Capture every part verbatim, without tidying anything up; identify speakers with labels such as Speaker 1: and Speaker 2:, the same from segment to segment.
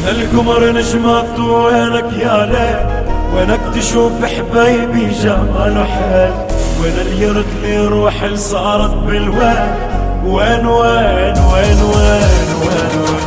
Speaker 1: القمر نجمات وينك يا ليل، وينك تشوف حبايبي جمال حيل، وين اللي يرد لي روح اللي صارت بالوين، وين وين وين وين وين وين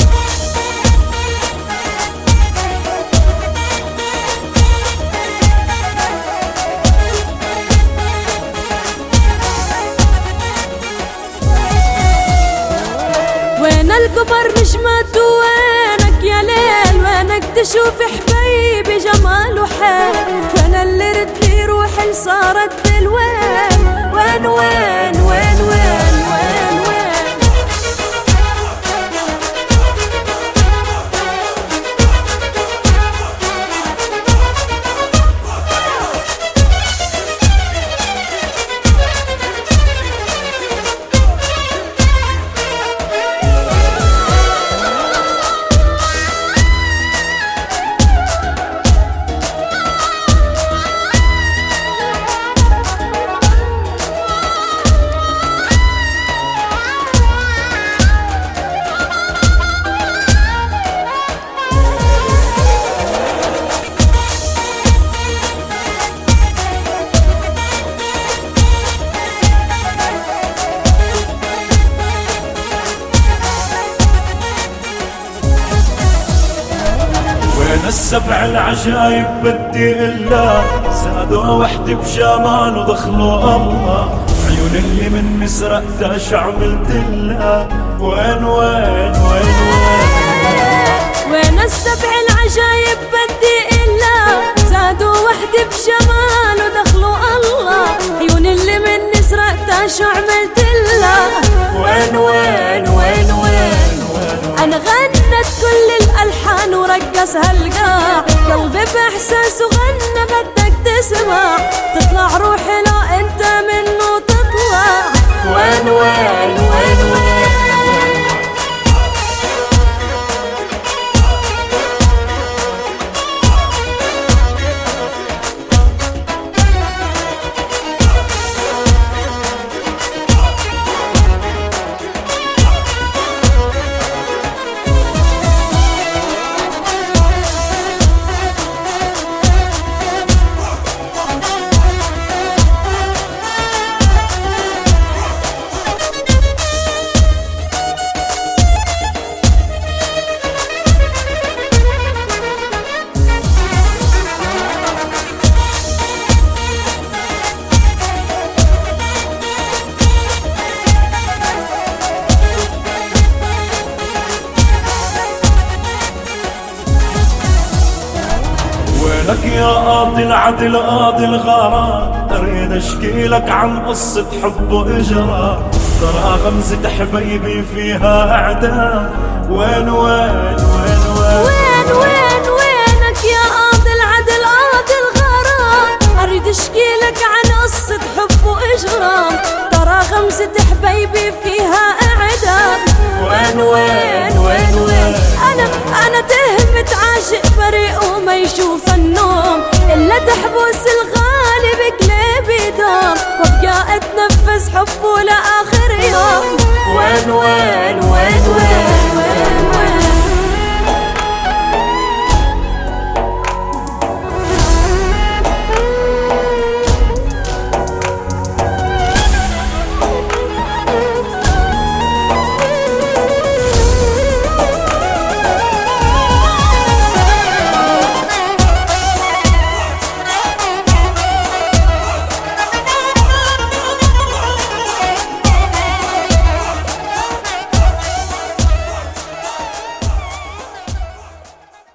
Speaker 2: وين القمر نجمات وينك يا ليل، وينك تشوف حبايبي جمال وحيل، وين اللي رد لي روحي اللي صارت بالوين، وين وين وين وين وين وين
Speaker 1: السبع العجايب بدي إلا زادوا وحدي بجمال ودخلوا الله، عيون اللي من مسرقتها شو عملت لها، وين وين وين وين
Speaker 2: وين السبع العجايب بدي إلا زادوا وحدي بجمال ودخلوا الله، عيون اللي من مسرقتها شو عملت لها،
Speaker 1: وين وين وين وين
Speaker 2: أنا غنت كل الألحان ورقصها القاع، قلبي بإحساسه غنى بدك تسمع، تطلع روحي لو أنت منه تطلع،
Speaker 1: وين وين وين وين لك يا قاضي العدل قاضي الغرام، اريد اشكي لك عن قصة حب واجرام، ترى غمزة حبيبي فيها اعدام، وين وين وين وين
Speaker 2: وين وين وينك يا قاضي العدل قاضي الغرام، اريد اشكي لك عن قصة حب واجرام، ترى غمزة حبيبي فيها اعدام،
Speaker 1: وين وين وين وين
Speaker 2: انا انا تهمت عاشق بريء وما يشوف النوم، الا تحبس الغالي بقلبي دوم، وابقى اتنفس حبه لاخر يوم،
Speaker 1: وين وين وين